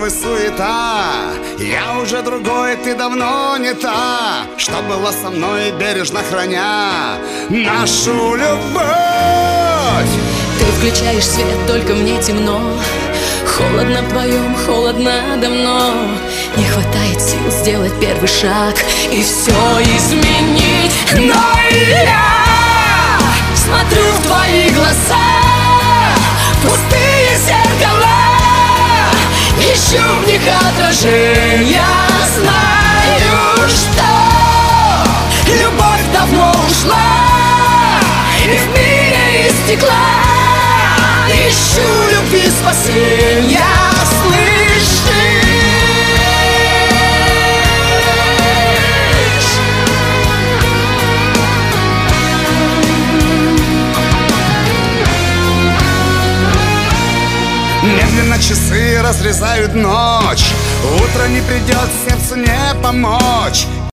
нервы, суета. Я уже другой, ты давно не та, что была со мной, бережно храня нашу любовь. Ты включаешь свет, только мне темно. Холодно вдвоем, холодно давно. Не хватает сил сделать первый шаг и все изменить. Но я смотрю в твои глаза, пустые зеркала, ищу в них отражения. Знаю, что любовь давно ушла, и в мире из стекла ищу любви спасения, слышишь? Медленно часы разрезают ночь, утро не придет, сердцу не помочь.